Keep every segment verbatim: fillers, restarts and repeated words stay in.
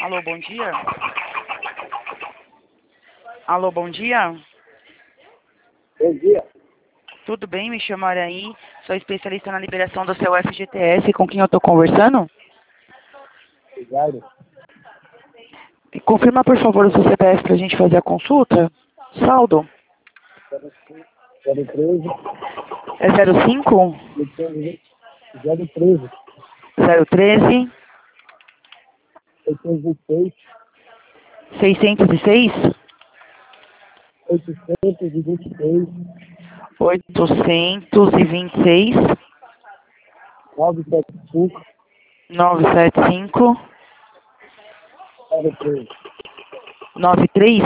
Alô, bom dia. Alô, bom dia. Bom dia. Tudo bem? Me chamo Araí. Sou especialista na liberação do seu F G T S. Com quem eu estou conversando? Obrigado. E confirma, por favor, o seu C P F para a gente fazer a consulta. Saldo. zero treze. É zero cinco? zero treze. zero treze? oitocentos e seis. seiscentos e seis? oitocentos e vinte e seis. oitocentos e vinte e seis? novecentos e setenta e cinco. novecentos e setenta e cinco? zero três. noventa e três?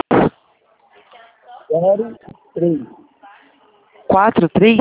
zero três. quarenta e três?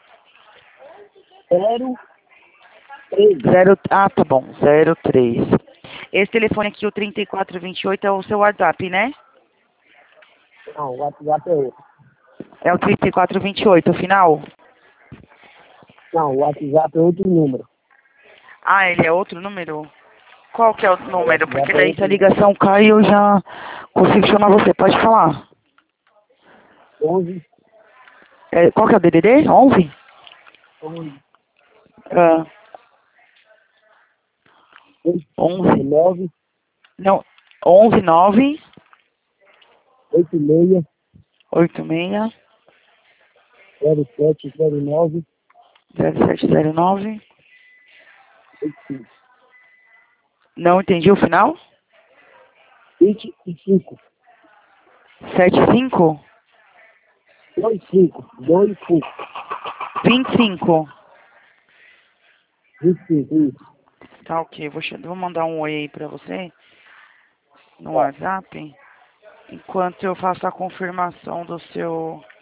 zero três. Zero, ah, tá bom. zero três. Esse telefone aqui, o trinta e quatro vinte e oito, é o seu WhatsApp, né? Não, o WhatsApp é outro. É o trinta e quatro vinte e oito, o final? Não, o WhatsApp é outro número. Ah, ele é outro número? Qual que é o O número? Porque WhatsApp é daí se outro a número. ligação cai, eu já consigo chamar você. Pode falar. onze. É, qual que é o D D D? onze? onze. Ah, onze. nove. Não, onze nove oito seis. oito seis zero sete zero nove. zero sete zero nove. oito cinco. Não entendi o final? vinte e cinco. setenta e cinco? dois cinco. dois cinco. vinte e cinco. vinte e cinco. Isso. Tá, ok. Vou, che- vou mandar um oi aí pra você no Tá. WhatsApp, enquanto eu faço a confirmação do seu